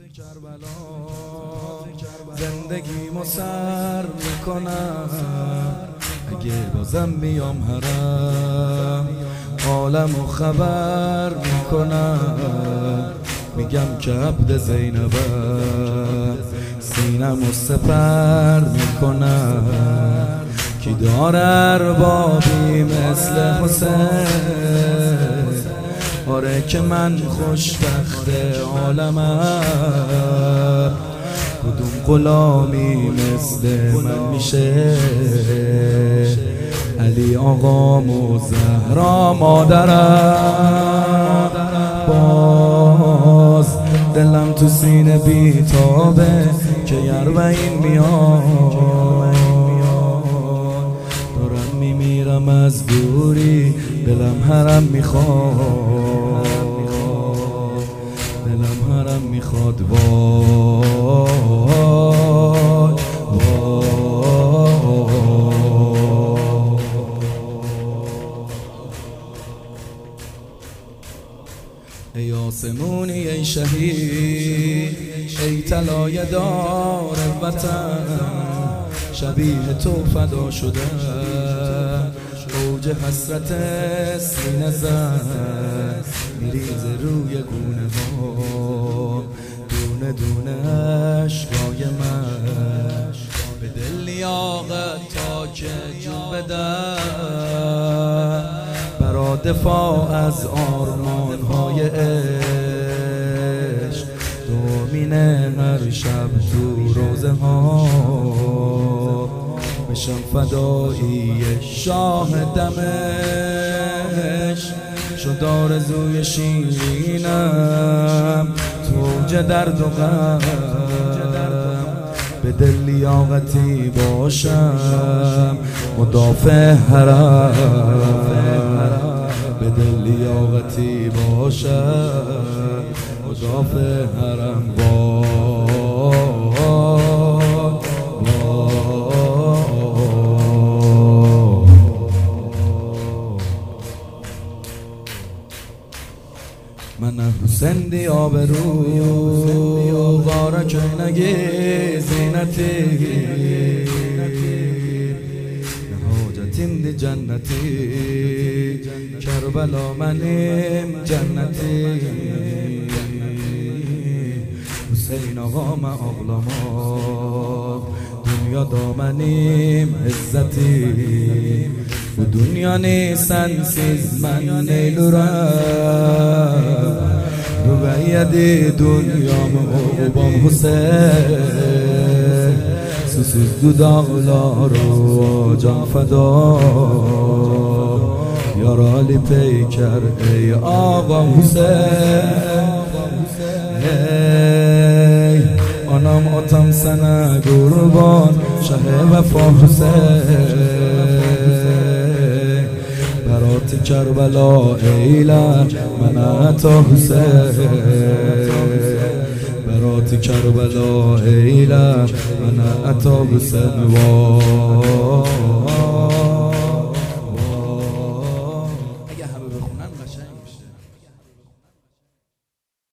زندگی مسر میکنم اگه بازم بیام حرم، عالمو خبر میکنم میگم که عبد زینبم، سینمو سپر میکنم کی داره اربابی مثل حسین. آره که من خوشبخت عالمم، کدوم غلامی مثل من میشه. علی آقام و زهرا مادرم، باز دلم تو سینه بیتابه که یربعین میاد. دارم میمیرم از دوری، دلم حرم میخواد، دلم حرم میخواد. وای ای آسمونی ای شهید، ای طلایه دار وطن، شبیه تو فدا شده اوج حسرت سینه زن، میریز روی گونه ها دونه دونه اشکای من. به دل لیاقت تا که جون بدم برا دفاع از آرمان‌های عشق. دومینه هر شب تو روزه ها بشم فدایی شاه دمشق. شد آرزوی شیرینم توج درد و غم، به دل لیاقتی باشم مدافع حرم، به دل لیاقتی باشم مدافع حرم. من حسین دی آبرو غارا چینگی زینتی، نهاجتیم دی جنتی، کربلا منیم جنتی. حسین آقا من آقلما، دنیا دامنیم عزتی. و دنیا نیستن سیز من نیلورم، رو باید دنیا مقوبام حسین. سوسیز دو داغلا رو جان فدا، یارالی پیکر ای آقا حسین. ای آنام آتم سنه قربان شه وفا حسین. برات کربلا ایلا من عطا حسین، برات کربلا ایلا من عطا حسین.